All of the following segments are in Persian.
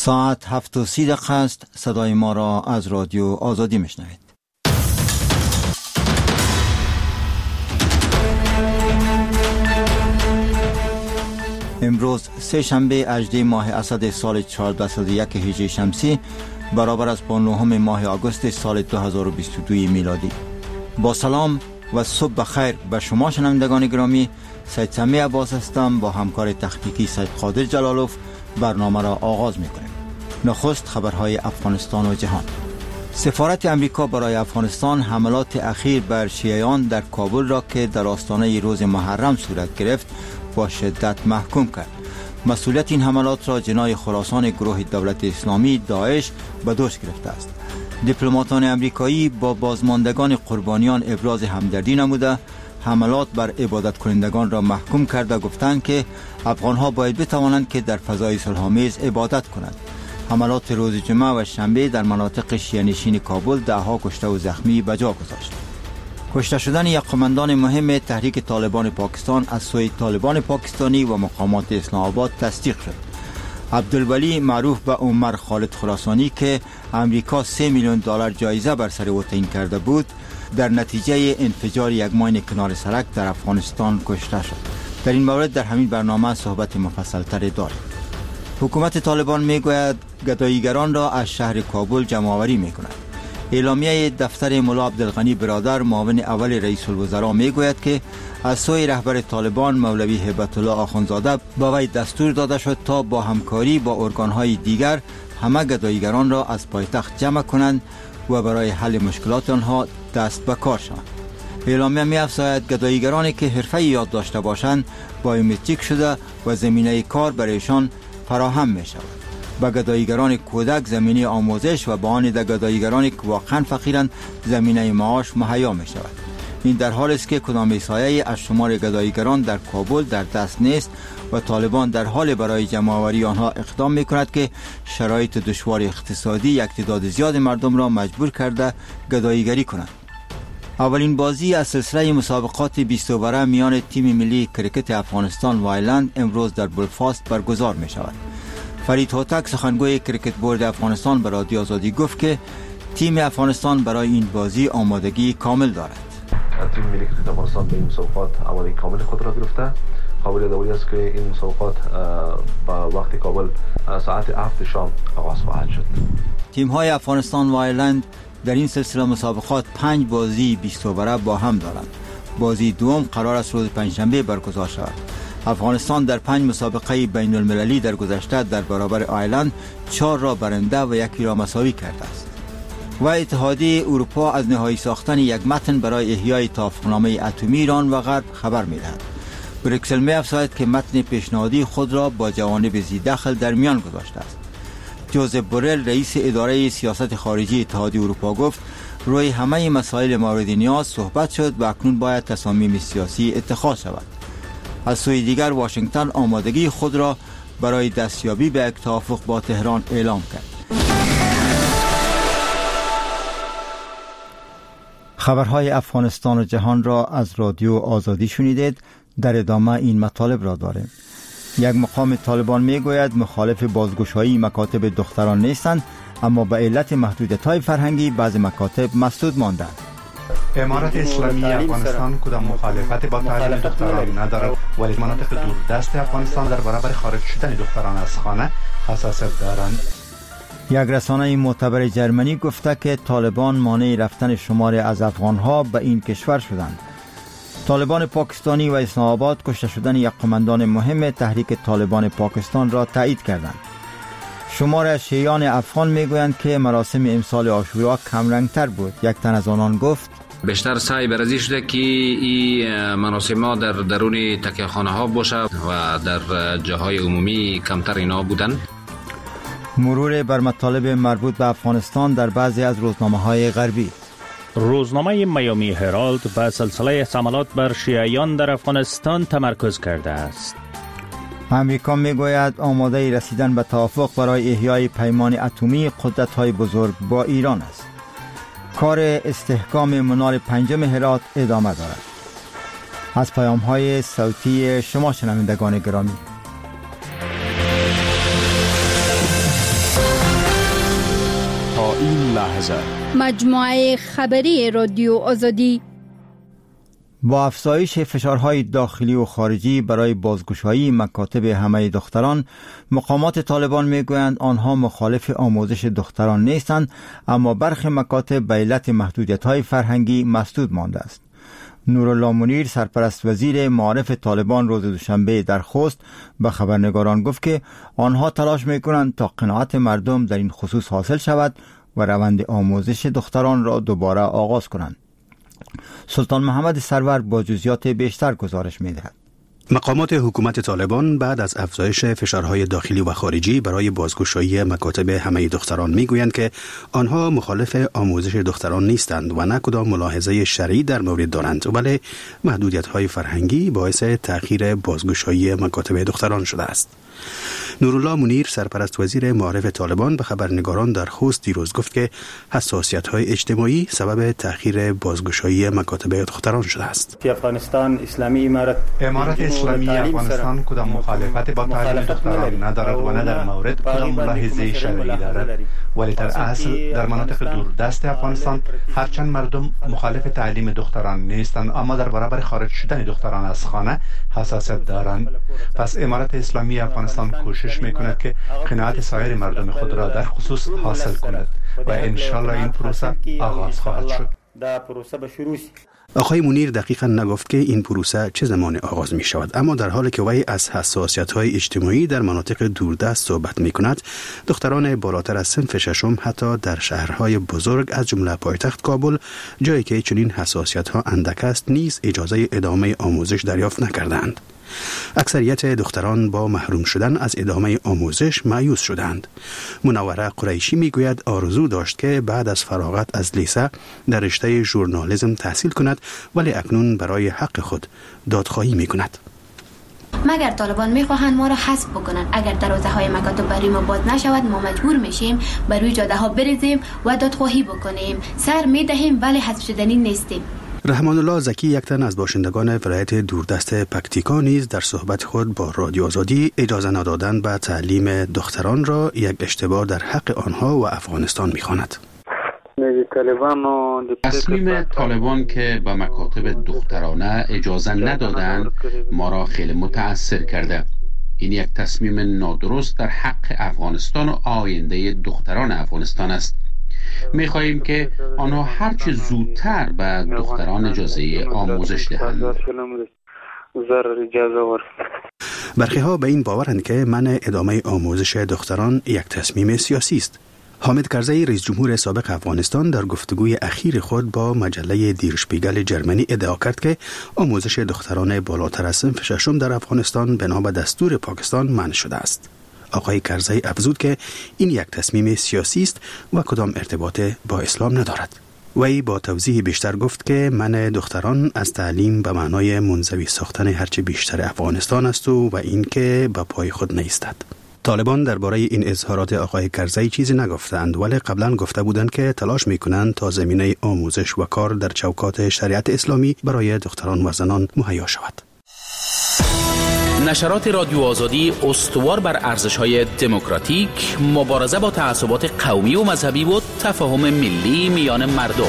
ساعت 7:30 است. صدای ما را از رادیو آزادی میشنوید. امروز سه شنبه 18 ماه اسد سال 1401 هجری شمسی برابر است با 9 ماه آگوست سال 2022 میلادی. با سلام و صبح بخیر به شما شنوندگان گرامی. سید سمی عباس هستم. با همکار تخنیکی سید قادر جلالوف برنامه را آغاز میکنیم. نخست خبرهای افغانستان و جهان. سفارت امریکا برای افغانستان حملات اخیر بر شیعیان در کابل را که در آستانه روز محرم صورت گرفت با شدت محکوم کرد. مسئولیت این حملات را جناح خراسان گروه دولت اسلامی داعش به دوش گرفته است. دیپلماتان امریکایی با بازماندگان قربانیان ابراز همدردی نموده حملات بر عبادت کنندگان را محکوم کرده گفتند که افغانها باید بتوانند که در فضای صلح‌آمیز عبادت کنند. حملات روز جمعه و شنبه در مناطق شیعه‌نشین کابل ده‌ها کشته و زخمی به جا گذاشت. کشته شدن یک قماندان مهم تحریک طالبان پاکستان از سوی طالبان پاکستانی و مقامات اسلام آباد تصدیق شد. عبدالولی معروف به عمر خالد خراسانی که امریکا 3 میلیون دلار جایزه بر سر او تعیین کرده بود در نتیجه انفجار یک ماین کنار سرک در افغانستان کشته شد. در این مورد در همین برنامه صحبت مفصل‌تر داریم. حکومت طالبان میگوید گداییگران را از شهر کابل جمع‌آوری می‌کند. اعلامیه دفتر ملا عبدالغنی برادر معاون اول رئیس الوزراء میگوید که از سوی رهبر طالبان مولوی هیبت الله آخوندزاده به وی دستور داده شد تا با همکاری با ارگان‌های دیگر همه گداییگران را از پایتخت جمع کنند و برای حل مشکلات آنها دست به کار شوند. اعلامیه می‌افزاید گداییگرانی که حرفه‌ای یاد داشته باشند بایومتریک شده و زمینه کار برایشان فراهم می‌شود. به گداییگران کودک زمینه آموزش و به آن گداییگرانی که واقعا فقیرند زمینه معاش مهیا می‌شود. این در حالی است که کدام سایه از شمار گداییگران در کابل در دست نیست و طالبان در حال برای جمع‌آوری آنها اقدام می‌کند که شرایط دشوار اقتصادی یک تعداد زیاد مردم را مجبور کرده گداییگری کنند. اولین بازی از سلسله مسابقات 20 اووره میان تیم ملی کرکت افغانستان و آیلند امروز در بلفاست برگزار می‌شود. فرید هوتک سخنگوی کرکت بورد افغانستان به رادیو آزادی گفت که تیم افغانستان برای این بازی آمادگی کامل دارد. تیم ملی کرکت افغانستان به این مسابقات آمادگی کامل خود را گرفته. قابل یادآوری است که این مسابقات با وقت کابل ساعت 7 شام آغاز خواهد شد. تیم‌های افغانستان و آیرلند در این سلسله مسابقات 5 بازی 20 اووره با هم دارند. بازی دوم قرار است روز پنجشنبه برگزار شود. افغانستان در 5 مسابقه بین المللی در گذشته در برابر آیرلند 4 را برنده و 1 را مساوی کرده است. و اتحادیه اروپا از نهایی ساختن یک متن برای احیای توافقنامه اتمی ایران و غرب خبر می‌دهد. بریکسل می‌افزاید که متن پیشنهادی خود را با جوانب ذی‌دخل در میان گذاشته است. جوزف بورل رئیس اداره سیاست خارجی اتحادیه اروپا گفت روی همه مسائل مورد نیاز صحبت شد و اکنون باید تصامیم سیاسی اتخاذ شود. از سوی دیگر واشنگتن آمادگی خود را برای دستیابی به یک توافق با تهران اعلام کرد. خبرهای افغانستان و جهان را از رادیو آزادی شنیدید. در ادامه این مطالب را داریم. یک مقام طالبان میگوید مخالف بازگشایی مکاتب دختران نیستند، اما به علت محدودیت‌های فرهنگی بعض مکاتب مسدود ماندند. امارت اسلامی افغانستان کدام مخالفت با تعلیم دختران ندارد، ولی مناطق دوردست افغانستان در برابر خارج شدن دختران از خانه حساسیت دارند. یک رسانه معتبر جرمنی گفته که طالبان مانع رفتن شماری از افغانها به این کشور شدند. طالبان پاکستانی و اسلام آباد کشته شدن یک قماندان مهم تحریک طالبان پاکستان را تایید کردند. شمار از شیعیان افغان میگویند که مراسم امسال عاشورا کمرنگتر بود. یک تن از آنان گفت بیشتر سعی بررسی شده که این مراسم ها در درون تکیه‌خانه ها باشه و در جاهای عمومی کمتر اینا بودن. مرور بر مطالب مربوط به افغانستان در بعضی از روزنامه‌های غربی. روزنامه میامی هرالد به سلسله حملات بر شیعیان در افغانستان تمرکز کرده است. امریکا میگوید آماده رسیدن به توافق برای احیای پیمان اتمی قدرت‌های بزرگ با ایران است. کار استحکام منار 5 هرات ادامه دارد. از پیام‌های صوتی شما شنوندگان گرامی. این لحظه. مجموعه خبری رادیو آزادی. با افزایش فشارهای داخلی و خارجی برای بازگشایی مکاتب همه دختران، مقامات طالبان میگویند آنها مخالف آموزش دختران نیستند، اما برخی مکاتب به علت محدودیت‌های فرهنگی مسدود مانده است. نورالله منیر، سرپرست وزیر معارف طالبان، روز دوشنبه در خوست به خبرنگاران گفت که آنها تلاش میکنند تا قناعت مردم در این خصوص حاصل شود و روند آموزش دختران را دوباره آغاز کنند. سلطان محمد سرور با جزئیات بیشتر گزارش می‌دهد. مقامات حکومت طالبان بعد از افزایش فشارهای داخلی و خارجی برای بازگشایی مکاتب همه دختران میگویند که آنها مخالف آموزش دختران نیستند و نه کدام ملاحظه شرعی در مورد دارند، ولی محدودیت‌های فرهنگی باعث تأخیر بازگشایی مکاتب دختران شده است. نورالله منیر، سرپرست وزیر معارف طالبان، به خبرنگاران در خوست دیروز گفت که حساسیت‌های اجتماعی سبب تأخیر بازگشایی مکاتب دختران شده است. افغانستان اسلامی امارت اسلامی افغانستان کدام مخالفت با تعلیم دختران ندارد و نه در مورد کدام ملاحظه شرعی دارد، ولی در اصل در مناطق دوردست افغانستان هرچند مردم مخالف تعلیم دختران نیستند، اما در برابر خارج شدن دختران از خانه حساسیت دارند. پس امارت اسلامی افغانستان کوشش میکند که قناعت سایر مردم خود را در خصوص حاصل کند و انشالله این پروسه آغاز خواهد شد. آقای منیر دقیقا نگفت که این پروسه چه زمان آغاز می شود، اما در حالی که وی از حساسیت‌های اجتماعی در مناطق دوردست صحبت می کند، دختران بالاتر از صنف ششم حتی در شهرهای بزرگ از جمله پایتخت کابل، جایی که چنین حساسیت‌ها اندک است، نیز اجازه ادامه آموزش دریافت نکردند. اکثریت دختران با محروم شدن از ادامه آموزش مایوس شدند. منوره قریشی میگوید آرزو داشت که بعد از فراغت از لیسه در رشته ژورنالیسم تحصیل کند، ولی اکنون برای حق خود دادخواهی میکند. مگر طالبان میخواهند ما را حذف بکنند، اگر دروازه های مکاتب برای ما باز نشود، ما مجبور میشیم بر روی جاده ها بریزیم و دادخواهی بکنیم. سر میدهیم ولی حذف شدنی نیستیم. رحمان الله زکی، یک تن از باشندگان ولایت دوردست پکتیکا، نیز در صحبت خود با رادیو آزادی اجازه ندادن به تعلیم دختران را یک اشتباه در حق آنها و افغانستان می‌خواند. تصمیم طالبان که به مکاتب دخترانه اجازه ندادند ما را خیلی متأثر کرده. این یک تصمیم نادرست در حق افغانستان و آینده دختران افغانستان است. می‌خواهیم که آنها هرچه زودتر به دختران اجازه آموزش دهند. برخی ها به این باورند که منع ادامه آموزش دختران یک تصمیم سیاسی است. حامد کرزی، رئیس جمهور سابق افغانستان، در گفتگوی اخیر خود با مجله دیر شپیگل جرمنی ادعا کرد که آموزش دختران بالاتر از صنف ششم در افغانستان بنا به دستور پاکستان منع شده است. آقای کرزی افزود که این یک تصمیم سیاسی است و کدام ارتباط با اسلام ندارد. وی با توضیح بیشتر گفت که منع دختران از تعلیم به معنای منزوی ساختن هرچه بیشتر افغانستان است و این که به پای خود نیستد. طالبان درباره این اظهارات آقای کرزی چیزی نگفتند، ولی قبلا گفته بودند که تلاش میکنند تا زمینه آموزش و کار در چوکات شریعت اسلامی برای دختران و زنان مهیا شود. نشرات رادیو آزادی استوار بر ارزش‌های دموکراتیک، مبارزه با تعصبات قومی و مذهبی و تفاهم ملی میان مردم.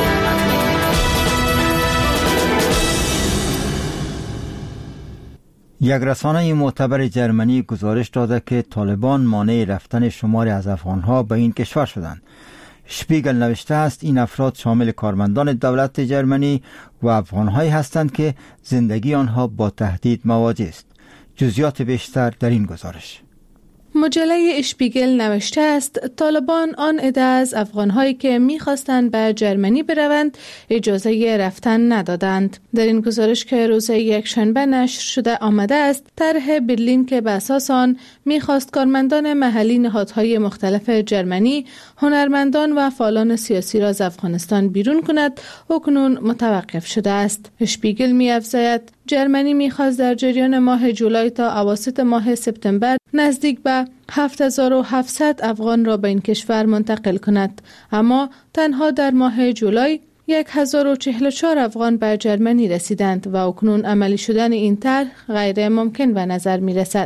یک رسانه معتبر جرمنی گزارش داده که طالبان مانع رفتن شماری از افغانها به این کشور شدند. شپیگل نوشته است این افراد شامل کارمندان دولت جرمنی و افغانهایی هستند که زندگی آنها با تهدید مواجه است. جزئیات بیشتر در این گزارش. مجله اشپیگل نوشته است طالبان آن عده از افغانهایی که می‌خواستند به جرمنی بروند اجازه رفتن ندادند. در این گزارش که روز یکشنبه نشر شده آمده است، طرح برلین که به اساس آن می‌خواست کارمندان محلی نهادهای مختلف جرمنی، هنرمندان و فعالان سیاسی را از افغانستان بیرون کند، اکنون متوقف شده است. اشپیگل می‌افزاید جرمنی می‌خواست در جریان ماه جولای تا اواسط ماه سپتامبر نزدیک به 7700 افغان را به این کشور منتقل کند، اما تنها در ماه جولای 1044 افغان به جرمنی رسیدند و اکنون عملی شدن این طرح غیر ممکن به نظر می رسد.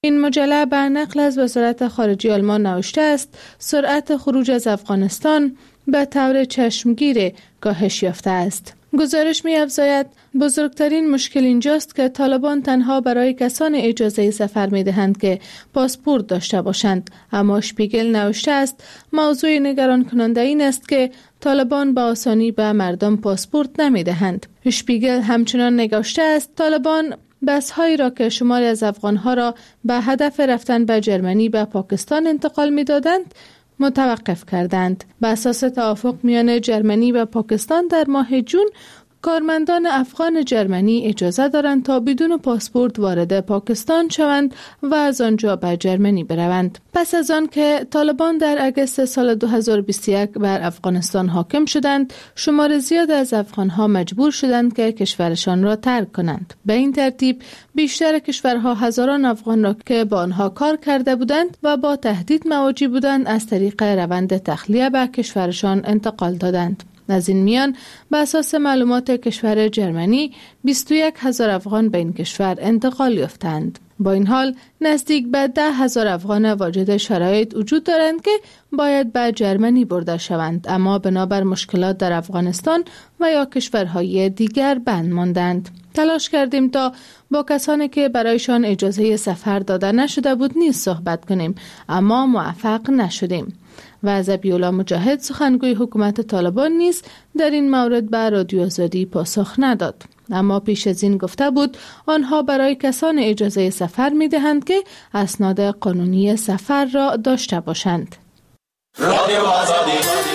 این مجله بر نقل از وزارت خارجه آلمان نوشته است سرعت خروج از افغانستان به طور چشمگیر کاهش یافته است. گزارش می‌افزاید بزرگترین مشکل اینجاست که طالبان تنها برای کسان اجازه سفر می‌دهند که پاسپورت داشته باشند، اما اشپیگل نوشته است موضوع نگران کننده این است که طالبان با آسانی به مردم پاسپورت نمی‌دهند. اشپیگل همچنان نگاشته است طالبان بس‌هایی را که شماری از افغان‌ها را به هدف رفتن به جرمنی به پاکستان انتقال می‌دادند متوقف کردند. بر اساس توافق میان جرمنی و پاکستان در ماه جون کارمندان افغان جرمنی اجازه دارند تا بدون پاسپورت وارد پاکستان شوند و از آنجا به جرمنی بروند. پس از آن که طالبان در اگست سال 2021 بر افغانستان حاکم شدند، شمار زیاد از افغانها مجبور شدند که کشورشان را ترک کنند. به این ترتیب بیشتر کشورها هزاران افغان را که با آنها کار کرده بودند و با تهدید مواجه بودند از طریق روند تخلیه به کشورشان انتقال دادند. از این میان به اساس معلومات کشور جرمنی 21,000 افغان به این کشور انتقال یافتند. با این حال نزدیک به 10,000 افغان واجد شرایط وجود دارند که باید به جرمنی برده شوند، اما بنابر مشکلات در افغانستان و یا کشورهای دیگر بند ماندند. تلاش کردیم تا با کسانی که برایشان اجازه سفر داده نشده بود نیز صحبت کنیم، اما موفق نشدیم. و ذبیح‌الله مجاهد سخنگوی حکومت طالبان نیز در این مورد به رادیو آزادی پاسخ نداد، اما پیش از این گفته بود آنها برای کسان اجازه سفر می‌دهند که اسناد قانونی سفر را داشته باشند. رادیو آزادی.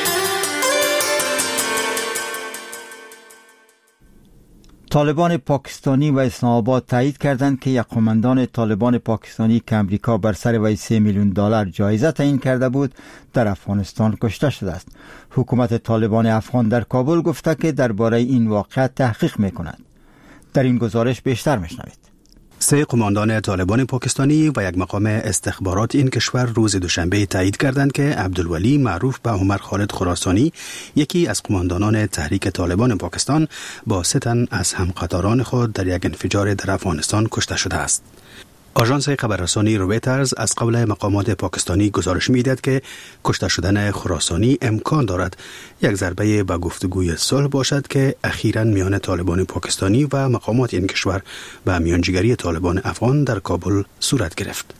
طالبان پاکستانی و اسلام آباد تایید کردند که یک قماندان طالبان پاکستانی که امریکا بر سر وی $3 میلیون جایزه تعیین کرده بود در افغانستان کشته شده است. حکومت طالبان افغان در کابل گفته که درباره این واقعه تحقیق می‌کند. در این گزارش بیشتر می‌شنوید. 3 قماندان طالبان پاکستانی و یک مقام استخبارات این کشور روز دوشنبه تایید کردند که عبدالولی معروف به عمر خالد خراسانی، یکی از قماندانان تحریک طالبان پاکستان، با 3 تن از همقطاران خود در یک انفجار در افغانستان کشته شده است. آژانس خبررسانی رویترز از قبل مقامات پاکستانی گزارش می‌دهد که کشته شدن خراسانی امکان دارد یک ضربه به گفتگوی صلح باشد که اخیراً میان طالبان پاکستانی و مقامات این کشور و میانجیگری طالبان افغان در کابل صورت گرفت.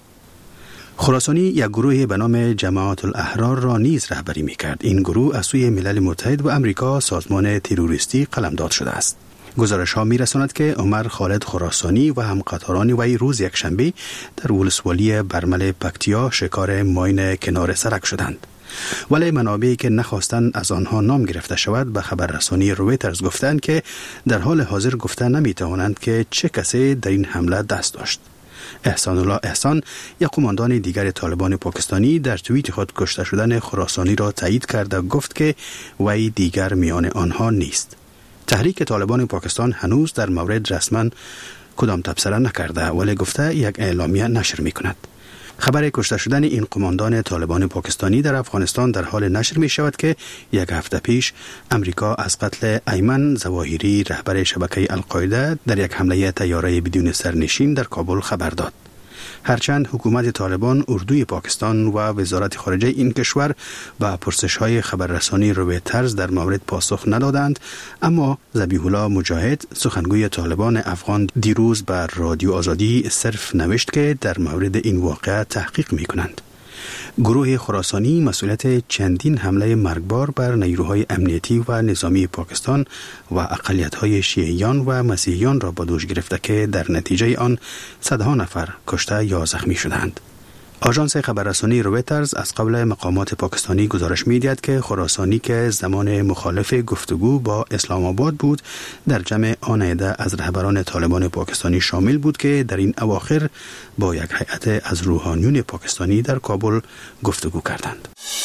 خراسانی یک گروه به نام جماعت الاحرار را نیز رهبری می‌کرد. این گروه از سوی ملل متحد و امریکا سازمان تروریستی قلمداد شده است. گزارش ها می رساند که عمر خالد خراسانی و همقطاران وی روز یکشنبه در ولسوالی برمل پکتیا شکار ماین کنار سرک شدند. ولی منابعی که نخواستند از آنها نام گرفته شود به خبررسانی رویترز گفتند که در حال حاضر گفته نمی توانند که چه کسی در این حمله دست داشت. احسان الله احسان، یک قماندان دیگر طالبان پاکستانی، در توییت خود کشته شدن خراسانی را تایید کرد و گفت که وی دیگر میان آنها نیست. تحریک طالبان پاکستان هنوز در مورد رسما کدام تبصره نکرده، ولی گفته یک اعلامیه نشر می کند. خبر کشته شدن این قماندان طالبان پاکستانی در افغانستان در حال نشر می شود که یک هفته پیش امریکا از قتل ایمن ظواهری رهبر شبکه القاعده در یک حمله طیاره بدون سرنشین در کابل خبر داد. هرچند حکومت طالبان، اردوی پاکستان و وزارت خارجه این کشور به پرسش‌های خبررسانی رویترز در مورد پاسخ ندادند، اما ذبیح‌الله مجاهد سخنگوی طالبان افغان دیروز بر رادیو آزادی صرف نوشت که در مورد این واقعه تحقیق می‌کنند. گروه خراسانی مسئولیت چندین حمله مرگبار بر نیروهای امنیتی و نظامی پاکستان و اقلیت‌های شیعیان و مسیحیان را به دوش گرفته که در نتیجه آن صدها نفر کشته یا زخمی شدند. آژانس خبررسانی رویترز از قبل مقامات پاکستانی گزارش می‌دهد که خراسانی که زمان مخالف گفتگو با اسلام آباد بود، در جمع آن عده از رهبران طالبان پاکستانی شامل بود که در این اواخر با یک هیئت از روحانیون پاکستانی در کابل گفتگو کردند.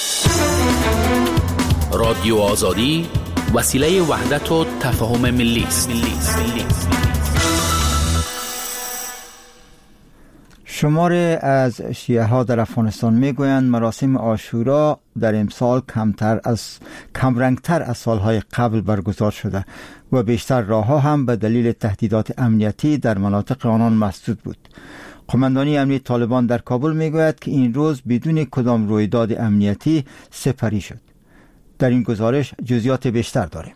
رادیو آزادی وسیله وحدت و تفاهم ملی است. شماری از شیعه ها در افغانستان میگویند مراسم عاشورا در امسال کمرنگتر از سالهای قبل برگزار شده و بیشتر راه ها هم به دلیل تهدیدات امنیتی در مناطق آنان مسدود بود. قماندانی امنیت طالبان در کابل میگوید که این روز بدون کدام رویداد امنیتی سپری شد. در این گزارش جزئیات بیشتر داریم.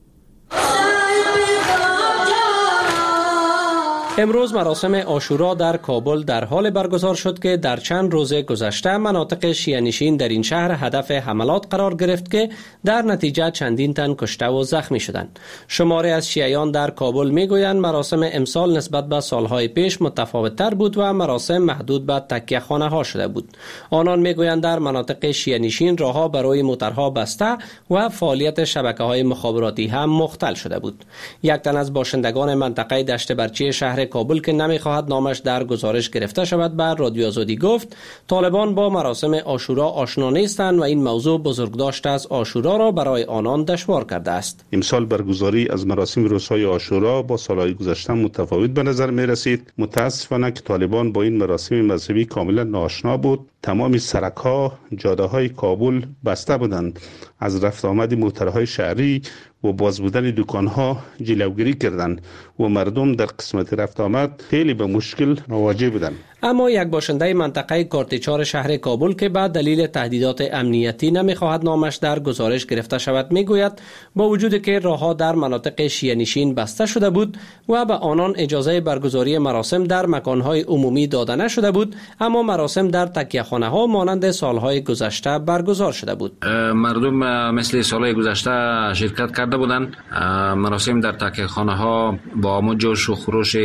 امروز مراسم عاشورا در کابل در حال برگزار شد که در چند روز گذشته مناطق شیعه‌نشین در این شهر هدف حملات قرار گرفت که در نتیجه چندین تن کشته و زخمی شدند. شماری از شیعیان در کابل میگویند مراسم امسال نسبت به سالهای پیش متفاوت‌تر بود و مراسم محدود به تکیه خانه ها شده بود. آنان میگویند در مناطق شیعه‌نشین راهها برای موترها بسته و فعالیت شبکه‌های مخابراتی هم مختل شده بود. یک تن از باشندگان منطقه دشت برچی شهر کابل که نمیخواهد نامش در گزارش گرفته شود بر رادیو آزادی گفت طالبان با مراسم عاشورا آشنا نیستند و این موضوع بزرگداشت از عاشورا را برای آنان دشوار کرده است. امسال برگزاری از مراسم روزهای عاشورا با سالهای گذشته متفاوت به نظر می رسید. متاسفانه که طالبان با این مراسم مذهبی کاملا ناآشنا بود. تمام سرک‌ها، جاده‌های کابل بسته بودند. از رفت آمد موترهای شهری و باز بودن دکان‌ها جلوگیری کردند و مردم در قسمت رفت آمد خیلی به مشکل مواجه بودند. اما یک باشنده منطقه کارتچار شهر کابل که به دلیل تهدیدات امنیتی نمیخواهد نامش در گزارش گرفته شود میگوید با وجود که راهها در مناطق شیعه‌نشین بسته شده بود و به آنان اجازه برگزاری مراسم در مکانهای عمومی داده نشده بود، اما مراسم در تکیه‌خانه ها مانند سالهای گذشته برگزار شده بود. مردم مثل سالهای گذشته شرکت کرده بودند. مراسم در تکیه‌خانه ها با همون جوش و خروش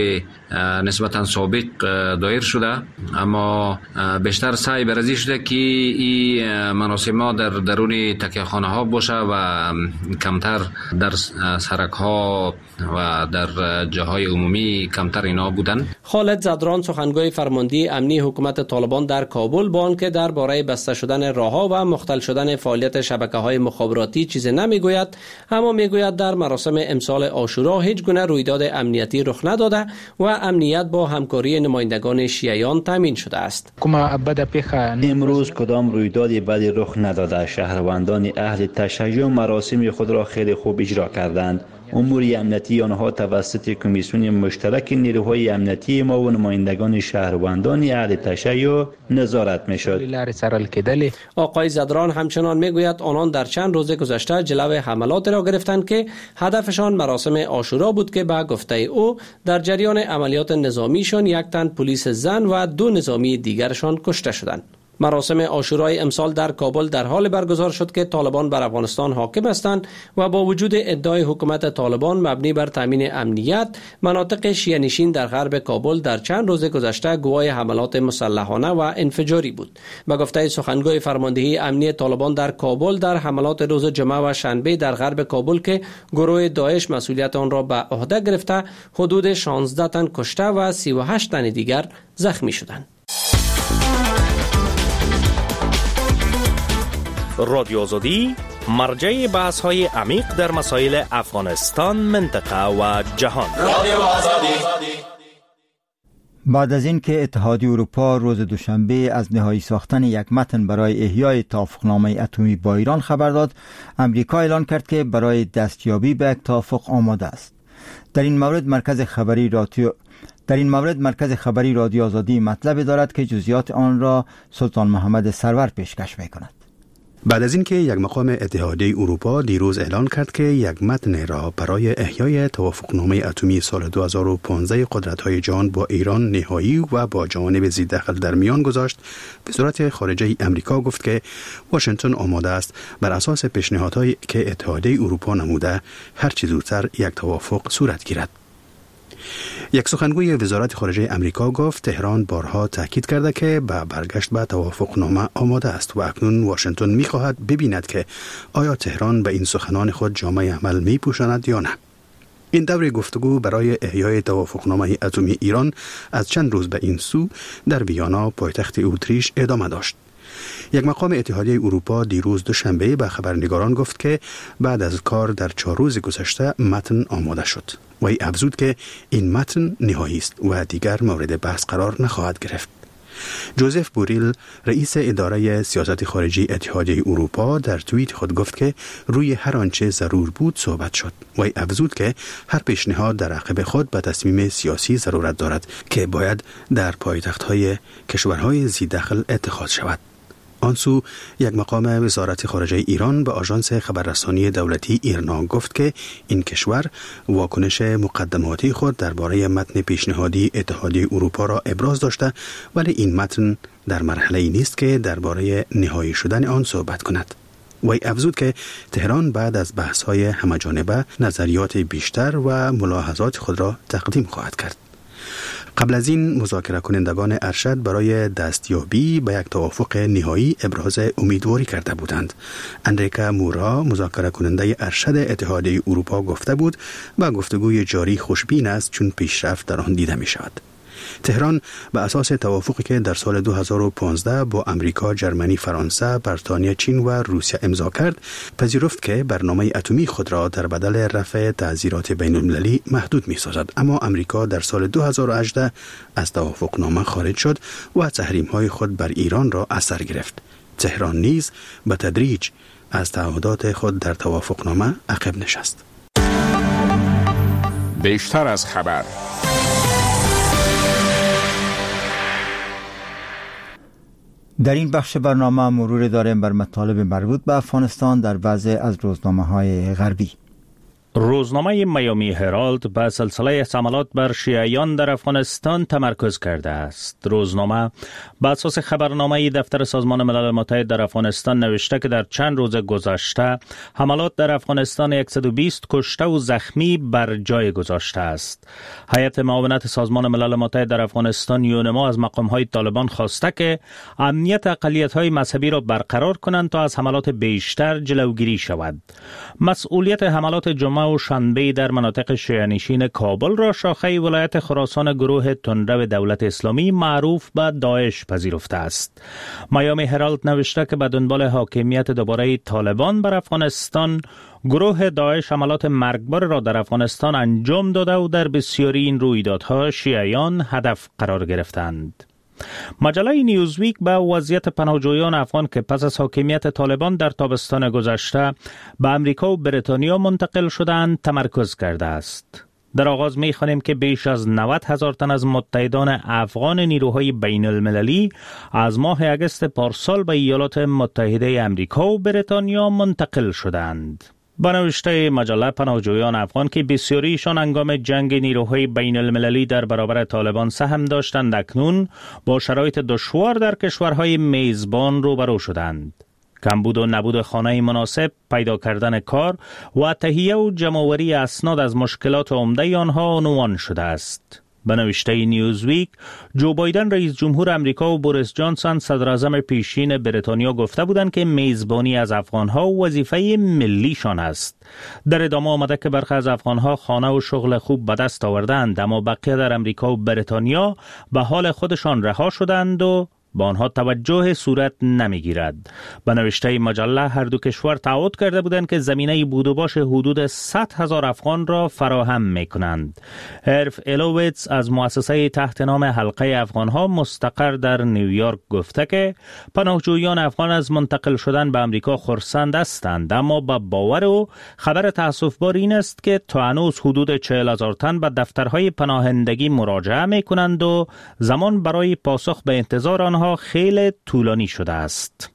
نسبتا سابق دایر شده، اما بیشتر سعی برازی شده که این مراسم ها در درون تکیه‌خانه ها باشه و کمتر در سرک ها و در جاهای عمومی کمتر اینا بودن. خالد زدران سخنگوی فرماندهی امنی حکومت طالبان در کابل با آنکه درباره بسته شدن راهها و مختل شدن فعالیت شبکه‌های مخابراتی چیزی نمیگوید، اما میگوید در مراسم امسال عاشورا هیچ گونه رویداد امنیتی رخ نداده و امنیت با همکاری نمایندگان شیعیان تامین شده است. امروز کدام رویدادی بدی رخ نداده. شهروندان اهل تشیع مراسم خود را خیلی خوب اجرا کردند. امور امنیتی آنها توسط کمیسیون مشترک نیروهای امنیتی ما و نمایندگان شهروندان اهل تشیع نظارت میشد. آقای زدران همچنان میگوید آنان در چند روز گذشته جلو حملات را گرفتند که هدفشان مراسم عاشورا بود که به گفته او در جریان عملیات نظامیشان یک تن پلیس زن و 2 نظامی دیگرشان کشته شدند. مراسم عاشورای امسال در کابل در حال برگزار شد که طالبان بر افغانستان حاکم هستند و با وجود ادعای حکومت طالبان مبنی بر تامین امنیت، مناطق شیعه‌نشین در غرب کابل در چند روز گذشته گواه حملات مسلحانه و انفجاری بود. به گفته سخنگوی فرماندهی امنی طالبان در کابل، در حملات روز جمعه و شنبه در غرب کابل که گروه داعش مسئولیت آن را به عهده گرفته، حدود 16 تن کشته و 38 تن دیگر زخمی شدند. رادیو آزادی مرجع بحث های عمیق در مسائل افغانستان، منطقه و جهان. بعد از اینکه اتحادیه اروپا روز دوشنبه از نهایی ساختن یک متن برای احیای توافقنامه اتمی با ایران خبر داد، امریکا اعلان کرد که برای دستیابی به یک توافق آماده است. در این مورد مرکز خبری رادیو آزادی مطلب دارد که جزئیات آن را سلطان محمد سرور پیشکش می‌کند. بعد از اینکه یک مقام اتحادیه اروپا دیروز اعلان کرد که یک متن را برای احیای توافقنامه اتمی سال 2015 قدرت‌های جهان با ایران نهایی و با جوانب ضد دخل در میان گذاشت، وزارت خارجه امریکا گفت که واشنگتن آماده است بر اساس پیشنهادهایی که اتحادیه اروپا نموده هر چه زودتر یک توافق صورت گیرد. یک سخنگوی وزارت خارجه امریکا گفت تهران بارها تاکید کرده که به برگشت به توافقنامه آماده است و اکنون واشنگتن می‌خواهد ببیند که آیا تهران به این سخنان خود جامه عمل می‌پوشاند یا نه. این دور گفتگو برای احیای توافقنامه اتمی ایران از چند روز به این سو در ویانا پایتخت اتریش ادامه داشت. یک مقام اتحادیه اروپا دیروز دوشنبه به خبرنگاران گفت که بعد از کار در 4 روز گذشته متن آماده شد و افزود که این متن نهایی است و دیگر مورد بحث قرار نخواهد گرفت. جوزف بوریل رئیس اداره سیاست خارجی اتحادیه اروپا در توییت خود گفت که روی هر آنچه ضرور بود صحبت شد و افزود که هر پیشنهاد در عقب خود به تصمیم سیاسی ضرورت دارد که باید در پایتخت‌های کشورهای ذی دخل اتخاذ شود. آنسو یک مقام وزارت خارجه ایران به آژانس خبررسانی دولتی ایرنا گفت که این کشور واکنش مقدماتی خود درباره متن پیشنهادی اتحادیه اروپا را ابراز داشته، ولی این متن در مرحله‌ای نیست که درباره نهایی شدن آن صحبت کند. وی افزود که تهران بعد از بحث‌های همه‌جانبه نظریات بیشتر و ملاحظات خود را تقدیم خواهد کرد. قبل از این مذاکره کنندگان ارشد برای دستیابی به یک توافق نهایی ابراز امیدواری کرده بودند. اندریکا مورا مذاکره کننده ارشد اتحادیه اروپا گفته بود و گفتگوی جاری خوشبین است چون پیشرفت در آن دیده می شود. تهران به اساس توافقی که در سال 2015 با امریکا، ژرمنی، فرانسه، بریتانیا، چین و روسیه امضا کرد، پذیرفت که برنامه اتمی خود را در بدل رفع تعزیرات بین المللی محدود می سازد. اما امریکا در سال 2018 از توافقنامه خارج شد و تحریم‌های خود بر ایران را از سر گرفت. تهران نیز به تدریج از تعهدات خود در توافقنامه عقب نشست. بیشتر از خبر. در این بخش برنامه مرور داریم بر مطالب مربوط به افغانستان در بعضی از روزنامه‌های غربی. روزنامه میامی هرالد به سلسله حملات بر شیعیان در افغانستان تمرکز کرده است. روزنامه بر اساس خبرنامه دفتر سازمان ملل متحد در افغانستان نوشته که در چند روز گذشته حملات در افغانستان 120 کشته و زخمی بر جای گذاشته است. هیئت معاونت سازمان ملل متحد در افغانستان یونما از مقام‌های طالبان خواسته که امنیت اقلیت‌های مذهبی را برقرار کنند تا از حملات بیشتر جلوگیری شود. مسئولیت حملات جمعه و شنبه در مناطق شیعه‌نشین کابل را شاخه ولایت خراسان گروه تندرو دولت اسلامی معروف به داعش پذیرفته است. میامی هرالد نوشته که به دنبال حاکمیت دوباره طالبان بر افغانستان، گروه داعش حملات مرگبار را در افغانستان انجام داده و در بسیاری این رویدادها شیعیان هدف قرار گرفتند. مجله نیوزویک به وضعیت پناهجویان افغان که پس از حاکمیت طالبان در تابستان گذشته به امریکا و بریتانیا منتقل شدند تمرکز کرده است. در آغاز می‌خوانیم که بیش از 90,000 تن از متحدان افغان نیروهای بین المللی از ماه اگست پارسال به ایالات متحده امریکا و بریتانیا منتقل شدند. با نوشته مجله پناهجویان افغان که بسیاریشان هنگام جنگ نیروهای بین المللی در برابر طالبان سهم داشتند، اکنون با شرایط دشوار در کشورهای میزبان روبرو شدند. کمبود و نبود خانه مناسب، پیدا کردن کار و تهیه و جمع‌آوری اسناد از مشکلات عمده آنها عنوان شده است. به نوشته نیوزویک، جو بایدن رئیس جمهور امریکا و بوریس جانسون صدر اعظم پیشین بریتانیا گفته بودند که میزبانی از افغانها وظیفه ملیشان است. در ادامه آمده که برخی از افغانها خانه و شغل خوب به دست آوردند، اما بقیه در امریکا و بریتانیا به حال خودشان رها شدند و با آنها توجه صورت نمیگیرد. به نوشته مجله هر دو کشور تعهد کرده بودند که زمینه بود و باش حدود 100,000 افغان را فراهم میکنند. هرف الوویتس از مؤسسه تحت نام حلقه افغانها مستقر در نیویورک گفته که پناهجویان افغان از منتقل شدن به امریکا خرسند هستند، اما با باور و خبر تأسف‌بار این است که تا هنوز حدود 40,000 تن به دفترهای پناهندگی مراجعه میکنند و زمان برای پاسخ به انتظار آنها خیلی طولانی شده است.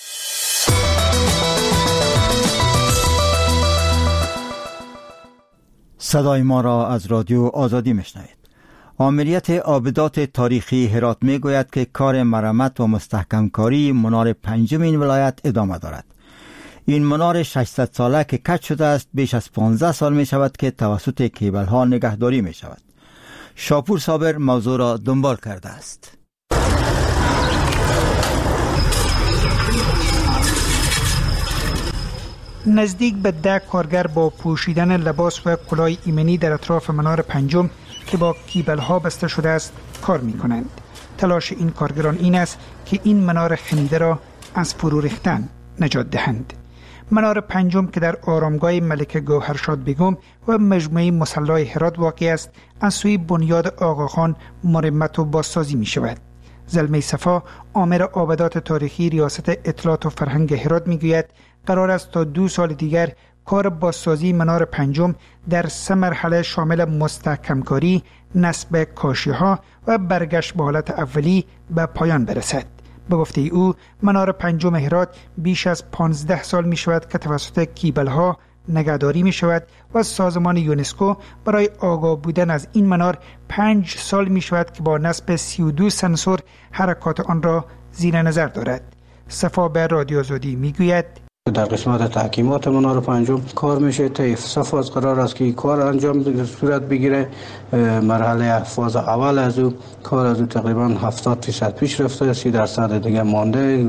صدای ما را از رادیو آزادی میشنوید. آمریت آبدات تاریخی هرات میگوید که کار مرمت و مستحکم کاری منار پنجم این ولایت ادامه دارد. این منار 600 ساله که کج شده است بیش از 15 سال می شود که توسط کیبل ها نگهداری می شود. شاپور صابر موضوع را دنبال کرده است. نزدیک به 10 کارگر با پوشیدن لباس و کلاه ایمنی در اطراف منار پنجم که با کیبل ها بسته شده است کار می کنند. تلاش این کارگران این است که این منار خمیده را از فرو ریختن نجات دهند. منار پنجم که در آرامگاه ملکه گوهرشاد بیگم و مجموعه مصلی هرات واقع است، از سوی بنیاد آقاخان مرمت و بازسازی می شود. زلمه صفا آمر آبادات تاریخی ریاست اطلاعات و فرهنگ هرات میگوید قرار است تا 2 سال دیگر کار بازسازی منار پنجم در 3 مرحله شامل مستحکمکاری، نصب کاشی‌ها و برگشت به حالت اولی به پایان برسد. به گفته او منار پنجم هرات بیش از 15 سال می شود که توسط کیبل‌ها نگهداری می شود و سازمان یونسکو برای آگاه بودن از این منار 5 سال می شود که با نصب 32 سنسور حرکات آن را زیر نظر دارد. صفا به رادیو آزادی می گوید در قسمت تحکیمات منار پنجم کار میشه. طی فاز قرار است که کار انجام صورت بگیره. مرحله فاز اول از او کار از او تقریبا 70% پیش رفته، 30% دیگه مانده.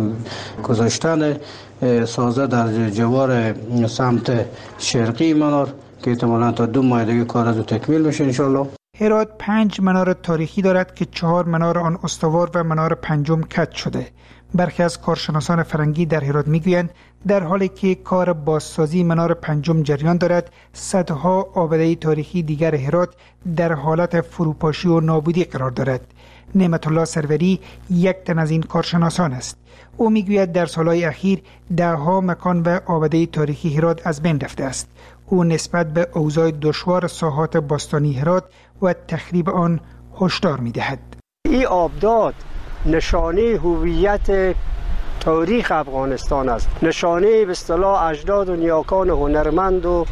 گذاشتن سازه در جوار سمت شرقی منار که احتمالاً تا 2 ماه دیگه کار از او تکمیل میشه انشالله. هرات 5 منار تاریخی دارد که 4 منار آن استوار و منار پنجم کج شده. برخی از کارشناسان فرنگی در هرات میگویند در حالی که کار بازسازی منار پنجم جریان دارد، صدها آباده تاریخی دیگر هرات در حالت فروپاشی و نابودی قرار دارد. نعمت الله سروری یک تن از این کارشناسان است. او میگوید در سالهای اخیر 10 مکان و آباده تاریخی هرات از بین رفته است. او نسبت به اوضاع دشوار ساحات باستانی هرات و تخریب آن هشدار میدهد. این آبداد نشانه هویت تاریخ افغانستان است، نشانه به اصطلاح اجداد و نیاکان هنرمند و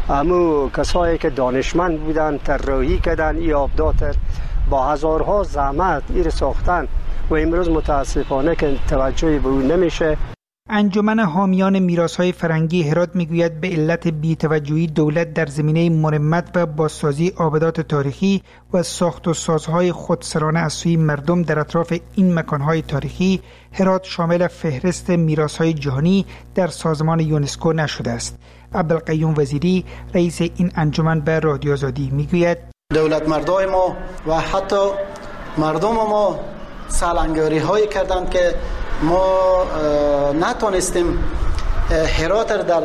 همو کسایی که دانشمند بودن طراحی کردن این آبداد با هزارها زحمت این ساختن و امروز متاسفانه که توجهی به اون نمیشه. انجمن حامیان میراث‌های فرهنگی هرات میگوید به علت بی‌توجهی دولت در زمینه مرمت و بازسازی آبادات تاریخی و ساخت و سازهای خودسرانه از سوی مردم در اطراف این مکانهای تاریخی، هرات شامل فهرست میراث‌های جهانی در سازمان یونسکو نشده است. عبدالقیوم وزیری رئیس این انجمن به رادیو آزادی میگوید دولت مردای ما و حتی مردم ما سالنگاری هایی کردند که ما نتونستیم هرات در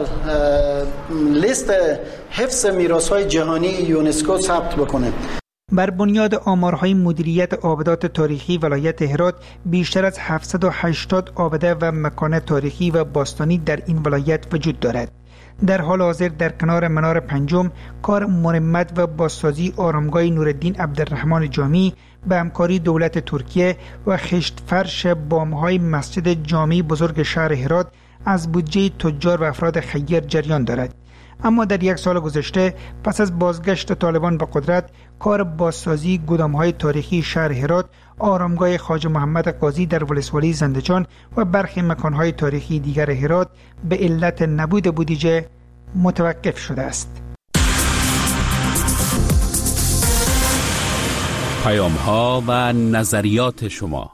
لیست حفظ میراث‌های جهانی یونسکو ثبت بکنیم. بر بنیاد آمارهای مدیریت آبادات تاریخی ولایت هرات بیشتر از 780 آباده و مکان تاریخی و باستانی در این ولایت وجود دارد. در حال حاضر در کنار منار پنجم کار مرمت و بازسازی آرامگاه نورالدین عبدالرحمن جامی به همکاری دولت ترکیه و خشت فرش بامهای مسجد جامع بزرگ شهر هرات از بودجه تجار و افراد خیر جریان دارد. اما در 1 سال گذشته پس از بازگشت طالبان به قدرت، کار بازسازی گدامهای تاریخی شهر هرات، آرامگاه خواجه محمد قاضی در ولسوالی زندجان و برخی مکانهای تاریخی دیگر هرات به علت نبود بودجه متوقف شده است. پیام‌ها و نظریات شما.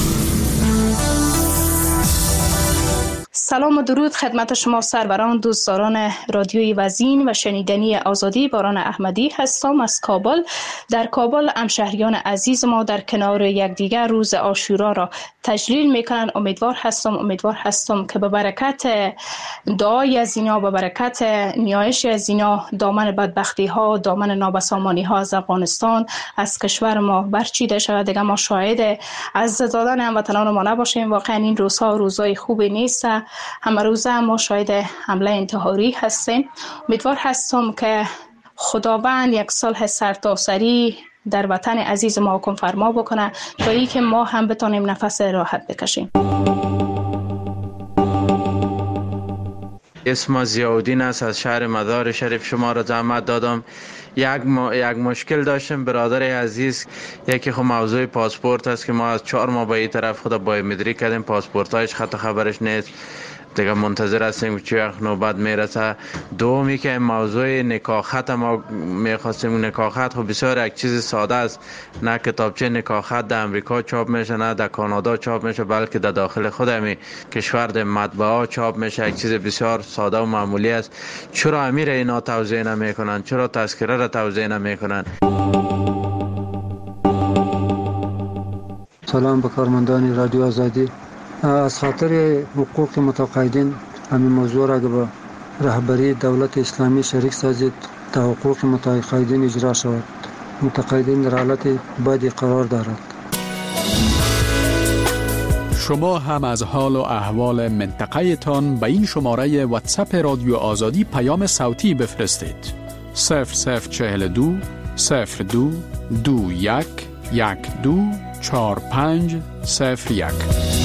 سلام و درود خدمت شما سروران، دوستداران رادیوی وزین و شنیدنی آزادی. باران احمدی هستم از کابل. در کابل همشهریان عزیز ما در کنار یکدیگر روز عاشورا را تجلیل میکنند. امیدوار هستم که به برکت دعای از اینا، به برکت نیایش از اینا، دامن بدبختی ها، دامن نابسامانی ها از افغانستان، از کشور ما برچیده شود. دیگه ما شاهد از دادن هموطنان ما نباشیم. واقعا این روزها روزای خوبی نیست. همه روزه ما شاهد حمله انتحاری هستیم. امیدوار هستم که خداوند یک صلح سرتاسری در وطن عزیز ما حکم فرما بکنه تا ای که ما هم بتانیم نفس راحت بکشیم. اسم ضیاءالدین است، از شهر مزار شریف. شما را زحمت دادم. یک مشکل داشتم برادر عزیز. یکی خب موضوع پاسپورت است که ما از 4 ماه به این طرف خود بایومتریک کردیم، پاسپورتایش خط خبرش نیست. دیگه منتظر هستیم که چی وقت نوبت میرسه. دومی که موضوع نکاحت ما میخواستیم. نکاحت خب بسیار یک چیز ساده است، نه کتابچه نکاحت در امریکا چاپ میشه، نه در کانادا چاپ میشه، بلکه در داخل خود همین کشور در مطبعه چاپ میشه. یک چیز بسیار ساده و معمولی است. چرا امیر اینا توضیح نمیکنن؟ چرا تذکره را توضیح نمیکنن؟ سلام به کارمندان رادیو آزادی. از خاطر حقوق متقاعدین همین موضوع را به رهبری دولت اسلامی شریک سازید تا حقوق متقاعدین اجرا شود. متقاعدین در حالت بدی قرار دارد. شما هم از حال و احوال منطقه تان به این شماره واتساپ رادیو آزادی پیام صوتی بفرستید. 0042 02 21 12 45 01.